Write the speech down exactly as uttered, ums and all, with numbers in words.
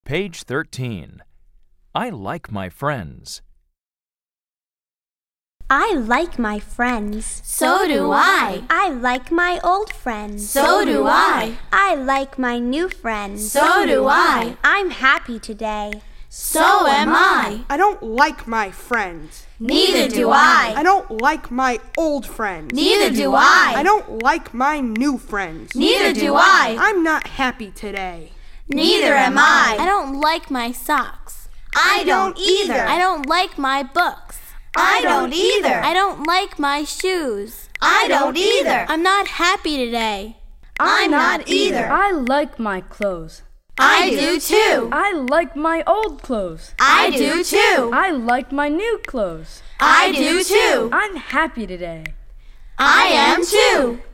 Page thirteen. I like my friends. I like my friends. So do I. I like my old friends. So do I. I like my new friends. So do I. I'm happy today. So am I. I don't like my friends. Neither do I. I don't like my old friends. Neither do I. I don't like my new friends. Neither do I. I'm not happy today. Neither am I. I don't like my socks. I don't either. I don't like my books. I don't either. I don't like my shoes. I don't either. I'm not happy today. I'm not either. I like my clothes. I do too. I like my old clothes. I do too. I like my new clothes. I do too. I'm happy today. I am too.